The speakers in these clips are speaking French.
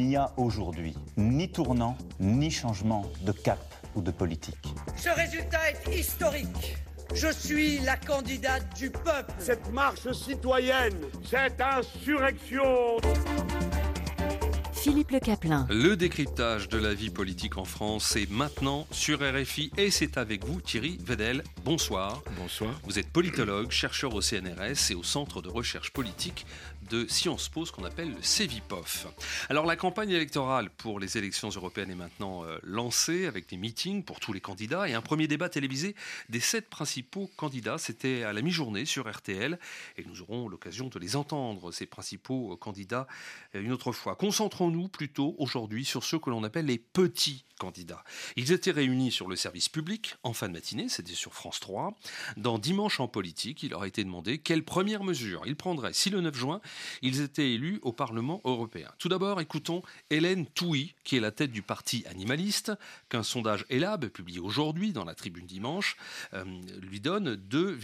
n'y a aujourd'hui ni tournant, ni changement de cap ou de politique. Ce résultat est historique. Je suis la candidate du peuple. Cette marche citoyenne, cette insurrection. Philippe Le Caplin. Le décryptage de la vie politique en France est maintenant sur RFI et c'est avec vous Thierry Vedel. Bonsoir. Bonsoir. Vous êtes politologue, chercheur au CNRS et au Centre de recherche politique de Sciences Po, ce qu'on appelle le CEVIPOF. Alors la campagne électorale pour les élections européennes est maintenant lancée avec des meetings pour tous les candidats et un premier débat télévisé des 7 principaux candidats. C'était à la mi-journée sur RTL et nous aurons l'occasion de les entendre, ces principaux candidats, une autre fois. Concentrons-nous plutôt aujourd'hui sur ceux que l'on appelle les petits candidats. Ils étaient réunis sur le service public en fin de matinée, c'était sur France 3. Dans Dimanche en politique, il leur a été demandé quelles premières mesures ils prendraient si le 9 juin, ils étaient élus au Parlement européen. Tout d'abord, écoutons Hélène Touy, qui est la tête du parti animaliste, qu'un sondage Elab, publié aujourd'hui dans la Tribune Dimanche, lui donne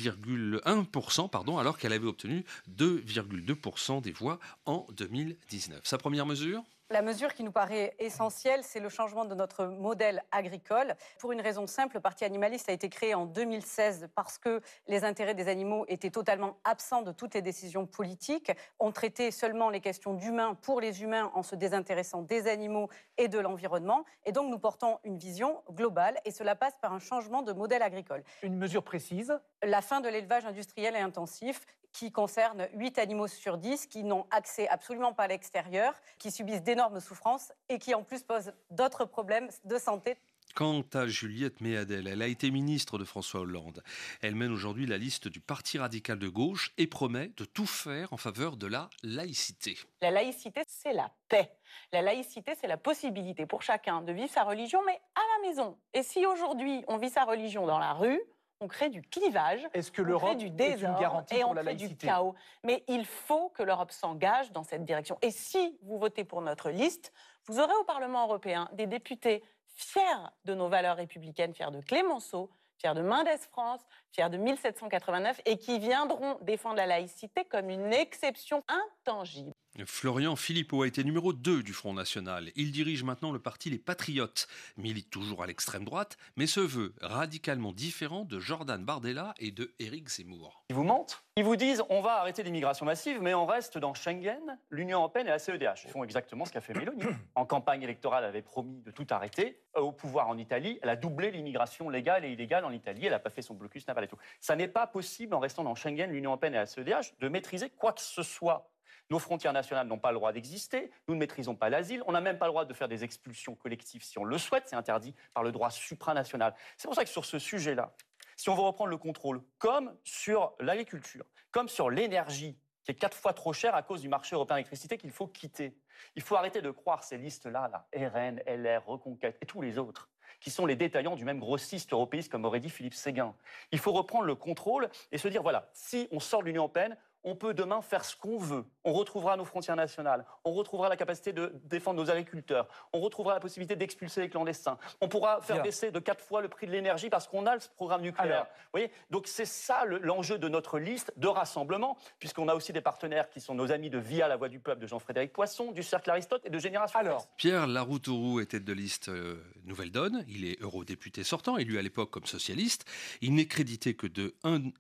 2,1%, alors qu'elle avait obtenu 2,2% des voix en 2019. Sa première mesure ? La mesure qui nous paraît essentielle, c'est le changement de notre modèle agricole. Pour une raison simple, le Parti animaliste a été créé en 2016 parce que les intérêts des animaux étaient totalement absents de toutes les décisions politiques. On traitait seulement les questions d'humains pour les humains en se désintéressant des animaux et de l'environnement. Et donc nous portons une vision globale et cela passe par un changement de modèle agricole. Une mesure précise ? La fin de l'élevage industriel et intensif, qui concerne 8 animaux sur 10 qui n'ont accès absolument pas à l'extérieur, qui subissent d'énormes souffrances et qui en plus posent d'autres problèmes de santé. Quant à Juliette Méadel, elle a été ministre de François Hollande. Elle mène aujourd'hui la liste du Parti radical de gauche et promet de tout faire en faveur de la laïcité. La laïcité, c'est la paix. La laïcité, c'est la possibilité pour chacun de vivre sa religion, mais à la maison. Et si aujourd'hui, on vit sa religion dans la rue, on crée du clivage, est-ce que on l'Europe crée du désordre est une garantie et pour on la crée du laïcité ? chaos. Mais il faut que l'Europe s'engage dans cette direction. Et si vous votez pour notre liste, vous aurez au Parlement européen des députés fiers de nos valeurs républicaines, fiers de Clémenceau, fiers de Mendès France, fiers de 1789 et qui viendront défendre la laïcité comme une exception intangible. Florian Philippot a été numéro 2 du Front National. Il dirige maintenant le parti Les Patriotes, milite toujours à l'extrême droite, mais se veut radicalement différent de Jordan Bardella et de Éric Zemmour. Ils vous mentent. Ils vous disent on va arrêter l'immigration massive, mais on reste dans Schengen, l'Union européenne et la CEDH. Ils font exactement ce qu'a fait Mélanie. En campagne électorale, elle avait promis de tout arrêter. Au pouvoir en Italie, elle a doublé l'immigration légale et illégale en Italie. Elle n'a pas fait son blocus naval et tout. Ça n'est pas possible en restant dans Schengen, l'Union européenne et la CEDH de maîtriser quoi que ce soit. Nos frontières nationales n'ont pas le droit d'exister, nous ne maîtrisons pas l'asile, on n'a même pas le droit de faire des expulsions collectives si on le souhaite, c'est interdit par le droit supranational. C'est pour ça que sur ce sujet-là, si on veut reprendre le contrôle, comme sur l'agriculture, comme sur l'énergie, qui est 4 fois trop chère à cause du marché européen d'électricité qu'il faut quitter, il faut arrêter de croire ces listes-là, RN, LR, Reconquête et tous les autres, qui sont les détaillants du même grossiste européiste comme aurait dit Philippe Séguin. Il faut reprendre le contrôle et se dire, voilà, si on sort de l'Union européenne, on peut demain faire ce qu'on veut. On retrouvera nos frontières nationales, on retrouvera la capacité de défendre nos agriculteurs, on retrouvera la possibilité d'expulser les clandestins, on pourra faire baisser de 4 fois le prix de l'énergie parce qu'on a le programme nucléaire. Vous voyez, donc c'est ça l'enjeu de notre liste de rassemblement, puisqu'on a aussi des partenaires qui sont nos amis de Via la Voix du Peuple, de Jean-Frédéric Poisson, du Cercle Aristote et de Génération. Pierre Laroutourou est tête de liste Nouvelle Donne, il est eurodéputé sortant, élu à l'époque comme socialiste, il n'est crédité que de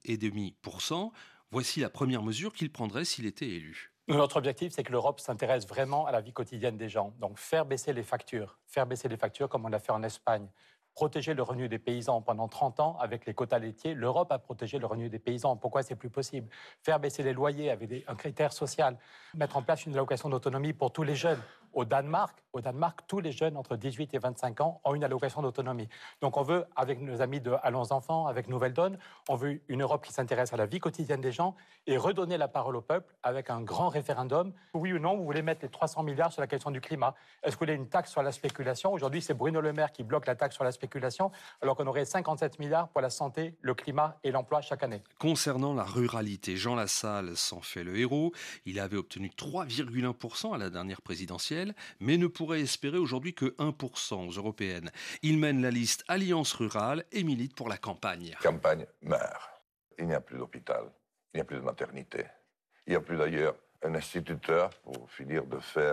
1,5%. Voici la première mesure qu'il prendrait s'il était élu. Notre objectif, c'est que l'Europe s'intéresse vraiment à la vie quotidienne des gens. Donc, faire baisser les factures comme on l'a fait en Espagne. Protéger le revenu des paysans pendant 30 ans avec les quotas laitiers. L'Europe a protégé le revenu des paysans. Pourquoi c'est plus possible ? Faire baisser les loyers avec un critère social. Mettre en place une allocation d'autonomie pour tous les jeunes. Au Danemark, tous les jeunes entre 18 et 25 ans ont une allocation d'autonomie. Donc on veut, avec nos amis de Allons Enfants, avec Nouvelle Donne, on veut une Europe qui s'intéresse à la vie quotidienne des gens et redonner la parole au peuple avec un grand référendum. Oui ou non, vous voulez mettre les 300 milliards sur la question du climat ? Est-ce que vous voulez une taxe sur la spéculation ? Aujourd'hui, c'est Bruno Le Maire qui bloque la taxe sur la spéculation, alors qu'on aurait 57 milliards pour la santé, le climat et l'emploi chaque année. Concernant la ruralité, Jean Lassalle s'en fait le héros. Il avait obtenu 3,1% à la dernière présidentielle, mais ne pourrait espérer aujourd'hui que 1% aux européennes. Il mène la liste Alliance Rurale et milite pour la campagne. Campagne meurt. Il n'y a plus d'hôpital, il n'y a plus de maternité. Il n'y a plus d'ailleurs un instituteur pour finir de faire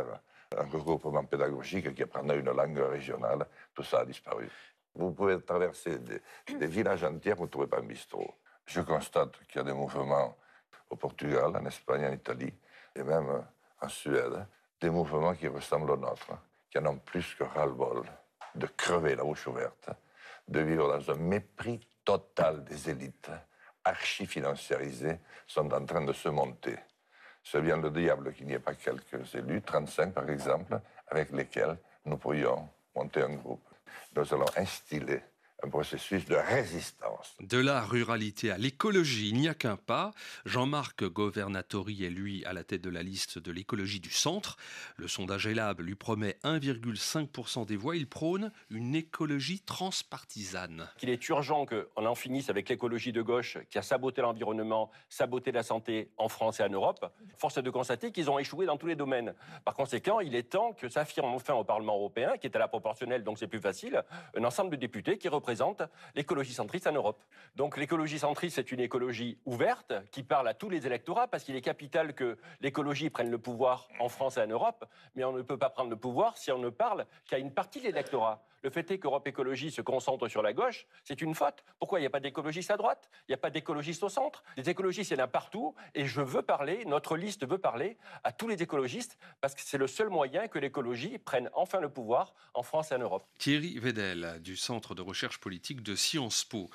un regroupement pédagogique qui apprendrait une langue régionale. Tout ça a disparu. Vous pouvez traverser des villages entiers, vous ne trouvez pas un bistrot. Je constate qu'il y a des mouvements au Portugal, en Espagne, en Italie, et même en Suède, des mouvements qui ressemblent aux nôtres, qui en ont plus que ras-le-bol de crever la bouche ouverte, de vivre dans un mépris total des élites, archi-financiarisées, sont en train de se monter. C'est bien le diable qu'il n'y ait pas quelques élus, 35 par exemple, avec lesquels nous pourrions monter un groupe. Nous allons instiller un processus de résistance. De la ruralité à l'écologie, il n'y a qu'un pas. Jean-Marc Governatori est lui à la tête de la liste de l'écologie du centre. Le sondage Elab lui promet 1,5% des voix. Il prône une écologie transpartisane. Il est urgent qu'on en finisse avec l'écologie de gauche qui a saboté l'environnement, saboté la santé en France et en Europe. Force est de constater qu'ils ont échoué dans tous les domaines. Par conséquent, il est temps que s'affirme enfin au Parlement européen, qui est à la proportionnelle, donc c'est plus facile, un ensemble de députés qui représentent l'écologie centriste en Europe. Donc l'écologie centriste, c'est une écologie ouverte qui parle à tous les électorats parce qu'il est capital que l'écologie prenne le pouvoir en France et en Europe, mais on ne peut pas prendre le pouvoir si on ne parle qu'à une partie de l'électorat. Le fait est qu'Europe Écologie se concentre sur la gauche, c'est une faute. Pourquoi il n'y a pas d'écologistes à droite? Il n'y a pas d'écologistes au centre? Des écologistes, il y en a partout, et je veux parler, notre liste veut parler à tous les écologistes, parce que c'est le seul moyen que l'écologie prenne enfin le pouvoir en France et en Europe. Thierry Vedel, du Centre de recherche politique de Sciences Po.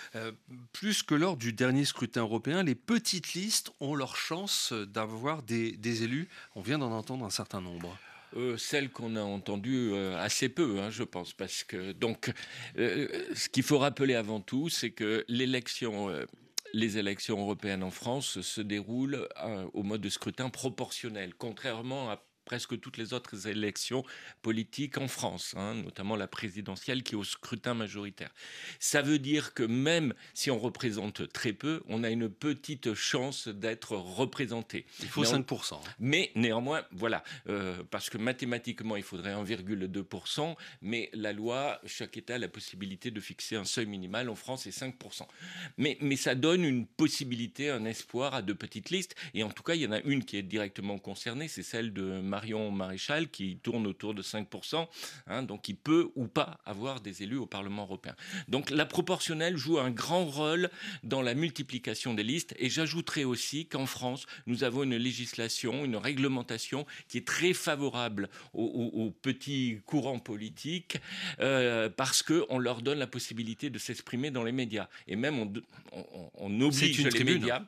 Plus que lors du dernier scrutin européen, les petites listes ont leur chance d'avoir des élus. On vient d'en entendre un certain nombre. Celle qu'on a entendue assez peu, je pense, parce que donc ce qu'il faut rappeler avant tout, c'est que les élections européennes en France se déroulent au mode de scrutin proportionnel, contrairement à presque toutes les autres élections politiques en France, notamment la présidentielle qui est au scrutin majoritaire. Ça veut dire que même si on représente très peu, on a une petite chance d'être représenté. Il faut 5%. Mais néanmoins, voilà, parce que mathématiquement, il faudrait 1,2%, mais la loi, chaque État a la possibilité de fixer un seuil minimal. En France, c'est 5%. Mais ça donne une possibilité, un espoir à de petites listes. Et en tout cas, il y en a une qui est directement concernée, c'est celle de Marion Maréchal, qui tourne autour de 5%, donc il peut ou pas avoir des élus au Parlement européen. Donc la proportionnelle joue un grand rôle dans la multiplication des listes, et j'ajouterai aussi qu'en France, nous avons une législation, une réglementation qui est très favorable aux petits courants politiques, parce qu'on leur donne la possibilité de s'exprimer dans les médias. Et même on oblige les médias,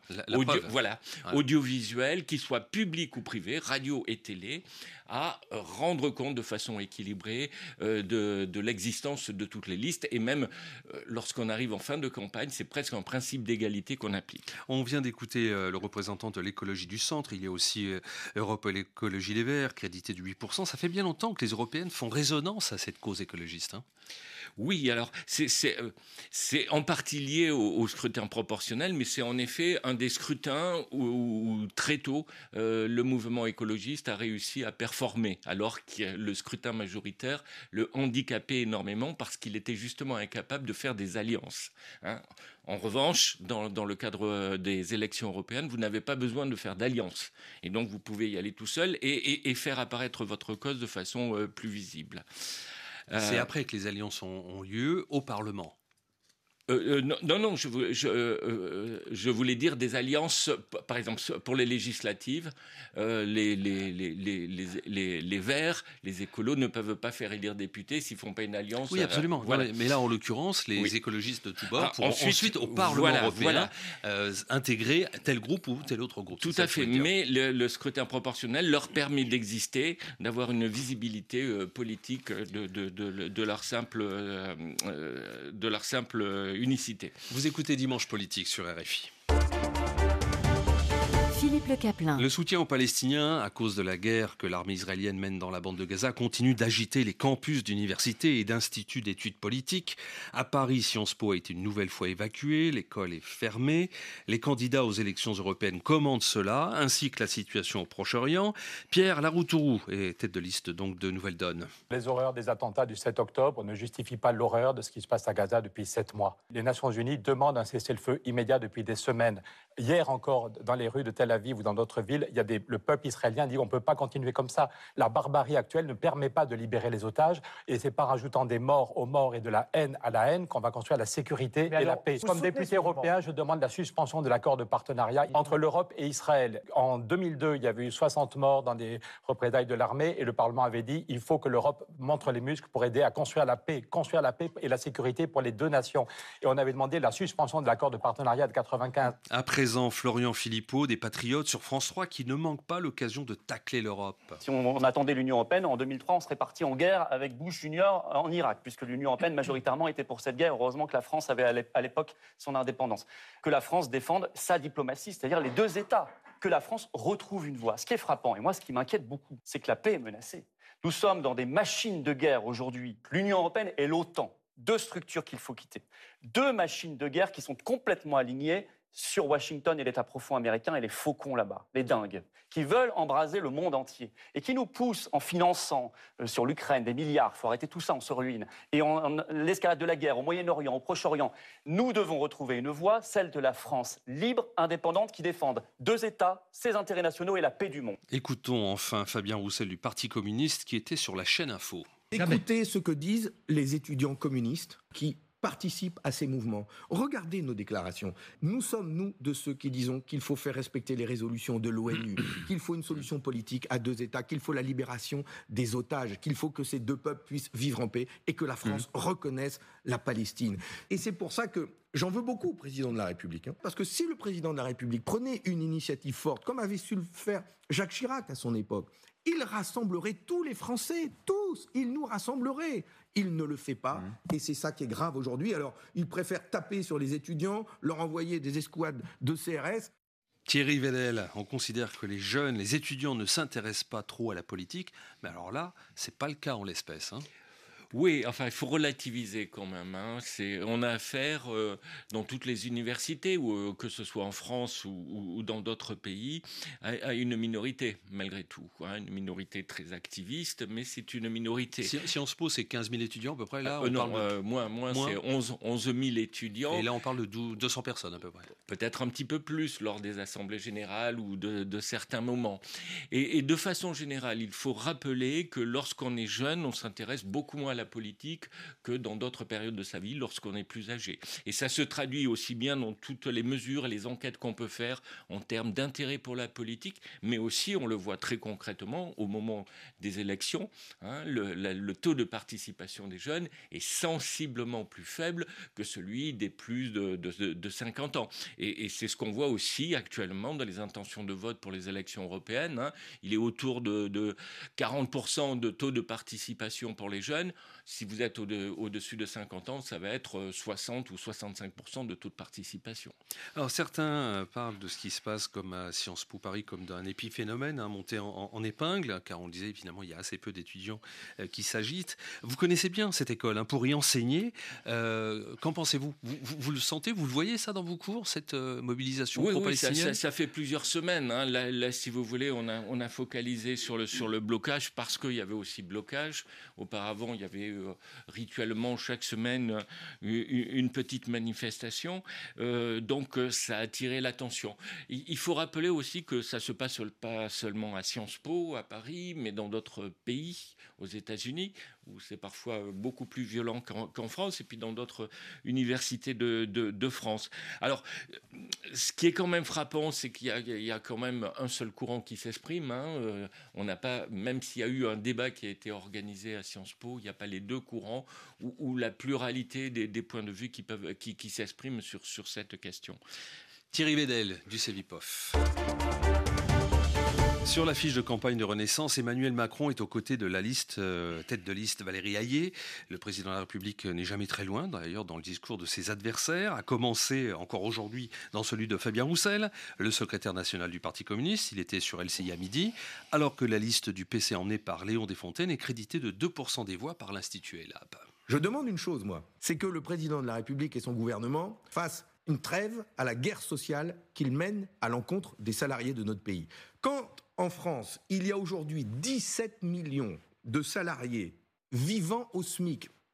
audiovisuels, qu'ils soient publics ou privés, radio et télé, à rendre compte de façon équilibrée de l'existence de toutes les listes. Et même lorsqu'on arrive en fin de campagne, c'est presque un principe d'égalité qu'on applique. On vient d'écouter le représentant de l'écologie du centre. Il y a aussi Europe Écologie Les Verts, crédité de 8%. Ça fait bien longtemps que les européennes font résonance à cette cause écologiste. Oui, alors c'est en partie lié au scrutin proportionnel, mais c'est en effet un des scrutins où très tôt le mouvement écologiste a réussi à performer, alors que le scrutin majoritaire le handicapait énormément parce qu'il était justement incapable de faire des alliances. En revanche, dans le cadre des élections européennes, vous n'avez pas besoin de faire d'alliance. Et donc, vous pouvez y aller tout seul et faire apparaître votre cause de façon plus visible. C'est après que les alliances ont lieu au Parlement. Non, je voulais dire des alliances, par exemple, pour les législatives, les Verts, les écolos ne peuvent pas faire élire députés s'ils ne font pas une alliance. Oui, absolument. Voilà. Mais là, en l'occurrence, les écologistes de tous bords pourront ensuite au Parlement européen intégrer tel groupe ou tel autre groupe. Tout à fait, mais le scrutin proportionnel leur permet d'exister, d'avoir une visibilité politique de leur simple unicité. Vous écoutez Dimanche Politique sur RFI. Philippe Le Caplin. Le soutien aux Palestiniens à cause de la guerre que l'armée israélienne mène dans la bande de Gaza continue d'agiter les campus d'universités et d'instituts d'études politiques. À Paris, Sciences Po a été une nouvelle fois évacuée, l'école est fermée. Les candidats aux élections européennes commentent cela, ainsi que la situation au Proche-Orient. Pierre Laroutourou est tête de liste donc de Nouvelle Donne. Les horreurs des attentats du 7 octobre ne justifient pas l'horreur de ce qui se passe à Gaza depuis 7 mois. Les Nations Unies demandent un cessez-le-feu immédiat depuis des semaines. Hier encore, dans les rues de Tel Tel Aviv ou dans d'autres villes, le peuple israélien dit on ne peut pas continuer comme ça. La barbarie actuelle ne permet pas de libérer les otages et c'est pas rajoutant des morts aux morts et de la haine à la haine qu'on va construire la sécurité et la paix. Comme député européen, je demande la suspension de l'accord de partenariat entre l'Europe et Israël. En 2002, il y avait eu 60 morts dans des représailles de l'armée et le Parlement avait dit il faut que l'Europe montre les muscles pour aider à construire la paix et la sécurité pour les deux nations. Et on avait demandé la suspension de l'accord de partenariat de 95. À présent, Florian Philippot, des Patriotes sur France 3 qui ne manquent pas l'occasion de tacler l'Europe. Si on attendait l'Union européenne, en 2003, on serait parti en guerre avec Bush Junior en Irak, puisque l'Union européenne majoritairement était pour cette guerre. Heureusement que la France avait à l'époque son indépendance. Que la France défende sa diplomatie, c'est-à-dire les deux États. Que la France retrouve une voie. Ce qui est frappant, et moi ce qui m'inquiète beaucoup, c'est que la paix est menacée. Nous sommes dans des machines de guerre aujourd'hui. L'Union européenne et l'OTAN, deux structures qu'il faut quitter. Deux machines de guerre qui sont complètement alignées sur Washington et l'État profond américain et les faucons là-bas, les dingues, qui veulent embraser le monde entier et qui nous poussent en finançant sur l'Ukraine des milliards, il faut arrêter tout ça, on se ruine, et en l'escalade de la guerre au Moyen-Orient, au Proche-Orient. Nous devons retrouver une voie, celle de la France libre, indépendante, qui défende deux États, ses intérêts nationaux et la paix du monde. Écoutons enfin Fabien Roussel du Parti communiste qui était sur la chaîne Info. Écoutez ce que disent les étudiants communistes qui participent à ces mouvements. Regardez nos déclarations. Nous sommes, nous, de ceux qui disons qu'il faut faire respecter les résolutions de l'ONU, qu'il faut une solution politique à deux États, qu'il faut la libération des otages, qu'il faut que ces deux peuples puissent vivre en paix et que la France reconnaisse la Palestine. Et c'est pour ça que j'en veux beaucoup au président de la République. Parce que si le président de la République prenait une initiative forte, comme avait su le faire Jacques Chirac à son époque, il rassemblerait tous les Français, tous, il nous rassemblerait. Il ne le fait pas, et c'est ça qui est grave aujourd'hui. Alors, il préfère taper sur les étudiants, leur envoyer des escouades de CRS. Thierry Vedel, on considère que les jeunes, les étudiants ne s'intéressent pas trop à la politique, mais alors là, c'est pas le cas en l'espèce, hein. Oui, enfin, il faut relativiser quand même. On a affaire dans toutes les universités, ou que ce soit en France ou dans d'autres pays, à une minorité, malgré tout. Une minorité très activiste, mais c'est une minorité. Sciences Po, c'est 15 000 étudiants à peu près, là moins, c'est 11 000 étudiants. Et là, on parle de 200 personnes à peu près. Peut-être un petit peu plus lors des assemblées générales ou de certains moments. Et de façon générale, il faut rappeler que lorsqu'on est jeune, on s'intéresse beaucoup moins à la politique que dans d'autres périodes de sa vie lorsqu'on est plus âgé. Et ça se traduit aussi bien dans toutes les mesures et les enquêtes qu'on peut faire en termes d'intérêt pour la politique, mais aussi, on le voit très concrètement, au moment des élections, le taux de participation des jeunes est sensiblement plus faible que celui des plus de 50 ans. Et c'est ce qu'on voit aussi actuellement dans les intentions de vote pour les élections européennes. Il est autour de 40% de taux de participation pour les jeunes. Si vous êtes au-dessus de 50 ans, ça va être 60 ou 65% de taux de participation. Alors certains parlent de ce qui se passe comme à Sciences Po Paris comme d'un épiphénomène monté en épingle, car on le disait, finalement, il y a assez peu d'étudiants qui s'agitent. Vous connaissez bien cette école pour y enseigner. Qu'en pensez-vous ? Vous le sentez ? Vous le voyez ça dans vos cours, cette mobilisation pro-palestinienne ? Ça fait plusieurs semaines. Là, si vous voulez, on a focalisé sur le blocage parce qu'il y avait aussi blocage. Auparavant, il y avait rituellement chaque semaine une petite manifestation. Donc ça a attiré l'attention. Il faut rappeler aussi que ça se passe pas seulement à Sciences Po, à Paris, mais dans d'autres pays, aux États-Unis, où c'est parfois beaucoup plus violent qu'en France, et puis dans d'autres universités de France. Alors, ce qui est quand même frappant, c'est qu'il y a quand même un seul courant qui s'exprime. On n'a pas, même s'il y a eu un débat qui a été organisé à Sciences Po, il n'y a pas les deux courants ou la pluralité des points de vue qui s'expriment sur cette question. Thierry Vedel du Cevipof. Sur la fiche de campagne de Renaissance, Emmanuel Macron est aux côtés de la tête de liste Valérie Hayé. Le président de la République n'est jamais très loin, d'ailleurs, dans le discours de ses adversaires, à commencer encore aujourd'hui dans celui de Fabien Roussel, le secrétaire national du Parti communiste. Il était sur LCI à midi, alors que la liste du PC emmenée par Léon Desfontaines est créditée de 2% des voix par l'Institut ELAB. Je demande une chose, moi, c'est que le président de la République et son gouvernement fassent une trêve à la guerre sociale qu'ils mènent à l'encontre des salariés de notre pays. Quand en France, il y a aujourd'hui 17 millions de salariés vivant au SMIC,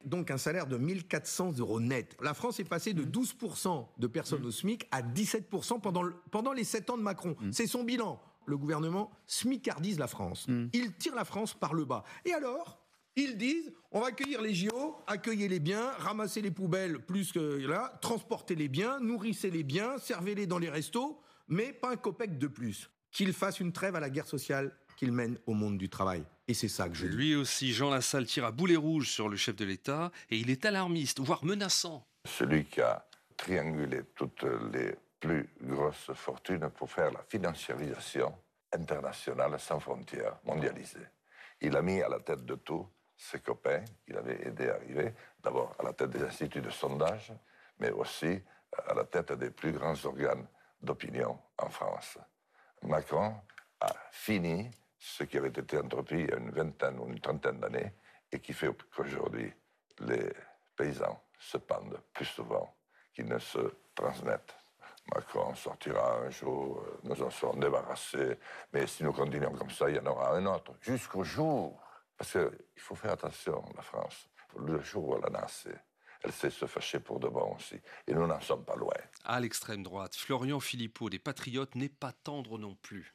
donc un salaire de 1 400 € net. La France est passée de 12% de personnes au SMIC à 17% pendant les 7 ans de Macron. C'est son bilan. Le gouvernement smicardise la France. Il tire la France par le bas. Et alors, ils disent, on va accueillir les JO, accueillez-les bien, ramassez les poubelles plus que là, transportez-les bien, nourrissez-les bien, servez-les dans les restos, mais pas un copec de plus. Qu'ils fassent une trêve à la guerre sociale qu'il mène au monde du travail. Et c'est ça que je dis. Lui aussi, Jean Lassalle tire à boulet rouge sur le chef de l'État et il est alarmiste, voire menaçant. Celui qui a triangulé toutes les plus grosses fortunes pour faire la financiarisation internationale sans frontières, mondialisée. Il a mis à la tête de tout ses copains qu'il avait aidé à arriver, d'abord à la tête des instituts de sondage, mais aussi à la tête des plus grands organes d'opinion en France. Macron a fini ce qui avait été entrepris il y a une vingtaine ou une trentaine d'années et qui fait qu'aujourd'hui, les paysans se pendent plus souvent qu'ils ne se transmettent. Macron sortira un jour, nous en serons débarrassés, mais si nous continuons comme ça, il y en aura un autre, jusqu'au jour. Parce qu'il faut faire attention, la France. Le jour où elle a naissé, elle sait se fâcher pour de bon aussi. Et nous n'en sommes pas loin. À l'extrême droite, Florian Philippot des Patriotes n'est pas tendre non plus.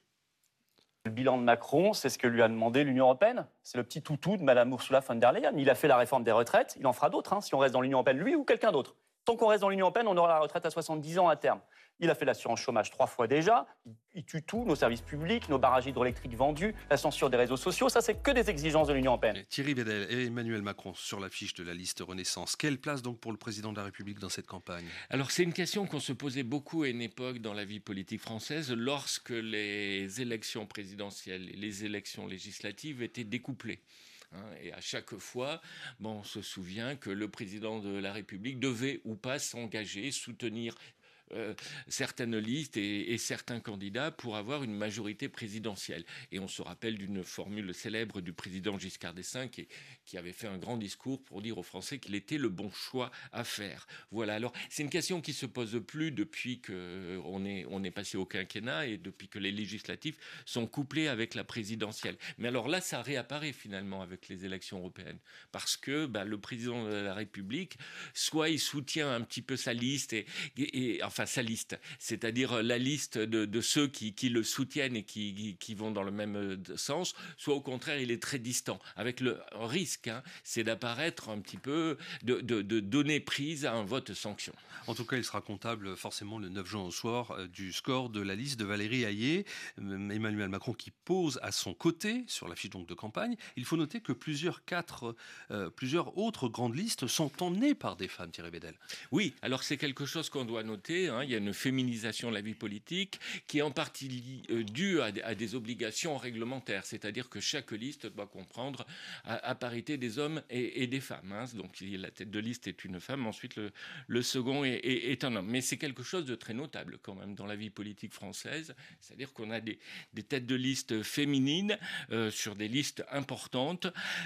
Le bilan de Macron, c'est ce que lui a demandé l'Union européenne. C'est le petit toutou de Mme Ursula von der Leyen. Il a fait la réforme des retraites, il en fera d'autres, si on reste dans l'Union européenne, lui ou quelqu'un d'autre. Tant qu'on reste dans l'Union européenne, on aura la retraite à 70 ans à terme. Il a fait l'assurance chômage 3 fois déjà. Il tue tout, nos services publics, nos barrages hydroélectriques vendus, la censure des réseaux sociaux. Ça, c'est que des exigences de l'Union européenne. Thierry Védel et Emmanuel Macron sur l'affiche de la liste Renaissance. Quelle place donc pour le président de la République dans cette campagne ? Alors c'est une question qu'on se posait beaucoup à une époque dans la vie politique française lorsque les élections présidentielles et les élections législatives étaient découplées. Et à chaque fois, on se souvient que le président de la République devait ou pas s'engager, soutenir certaines listes et certains candidats pour avoir une majorité présidentielle. Et on se rappelle d'une formule célèbre du président Giscard d'Estaing qui avait fait un grand discours pour dire aux Français qu'il était le bon choix à faire. Voilà, alors c'est une question qui se pose plus depuis qu'on est passé au quinquennat et depuis que les législatives sont couplées avec la présidentielle. Mais alors là, ça réapparaît finalement avec les élections européennes parce que le président de la République, soit il soutient un petit peu sa liste enfin sa liste, c'est-à-dire la liste de ceux qui le soutiennent et qui vont dans le même sens, soit au contraire il est très distant, avec le risque, c'est d'apparaître un petit peu, de donner prise à un vote sanction. En tout cas, il sera comptable forcément le 9 juin au soir du score de la liste de Valérie Hayé. Emmanuel Macron qui pose à son côté sur la fiche donc de campagne. Il faut noter que plusieurs autres grandes listes sont emmenées par des femmes, Thierry Védel. Oui, alors c'est quelque chose qu'on doit noter. Il y a une féminisation de la vie politique qui est en partie due à des obligations réglementaires, c'est-à-dire que chaque liste doit comprendre à parité des hommes et des femmes. Donc la tête de liste est une femme, ensuite le second est un homme. Mais c'est quelque chose de très notable quand même dans la vie politique française, c'est-à-dire qu'on a des têtes de liste féminines sur des listes importantes.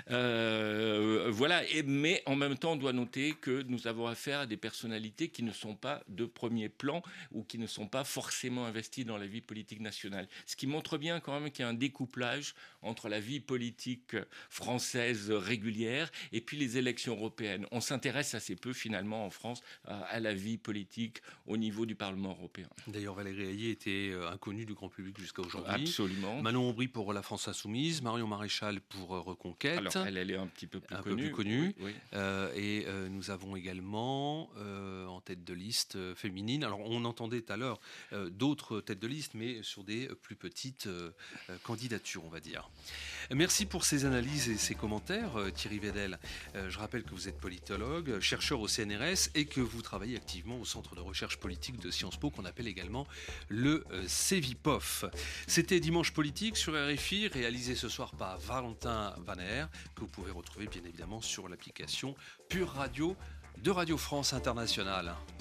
Voilà. Mais en même temps, on doit noter que nous avons affaire à des personnalités qui ne sont pas de premier plan ou qui ne sont pas forcément investis dans la vie politique nationale. Ce qui montre bien quand même qu'il y a un découplage entre la vie politique française régulière et puis les élections européennes. On s'intéresse assez peu finalement en France à la vie politique au niveau du Parlement européen. D'ailleurs, Valérie Hayé était inconnue du grand public jusqu'à aujourd'hui. Absolument. Manon Aubry pour La France Insoumise, Marion Maréchal pour Reconquête. Alors, elle est un petit peu plus connue. Oui. Et nous avons également en tête de liste féminine. Alors, on entendait tout à l'heure d'autres têtes de liste, mais sur des plus petites candidatures, on va dire. Merci pour ces analyses et ces commentaires, Thierry Védel. Je rappelle que vous êtes politologue, chercheur au CNRS et que vous travaillez activement au Centre de recherche politique de Sciences Po, qu'on appelle également le CEVIPOF. C'était Dimanche Politique sur RFI, réalisé ce soir par Valentin Vaner, que vous pouvez retrouver bien évidemment sur l'application Pure Radio de Radio France Internationale.